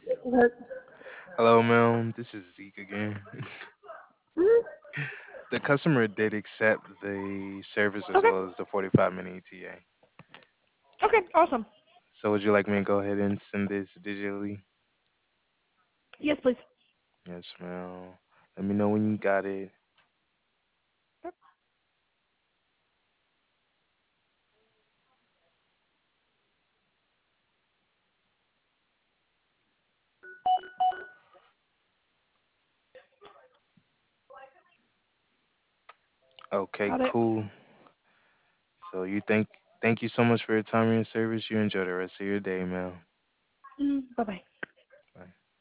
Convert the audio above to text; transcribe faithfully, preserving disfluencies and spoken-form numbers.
Work. Hello, ma'am. This is Zeke again. Mhm. The customer did accept the service as Okay. well as the forty-five minute E T A. Okay. Awesome. So, would you like me to go ahead and send this digitally? Yes, please. Yes, ma'am. Let me know when you got it. Yep. Okay, Got it. cool. So, you thank thank you so much for your time and your service. You enjoy the rest of your day, ma'am. Mm, bye bye.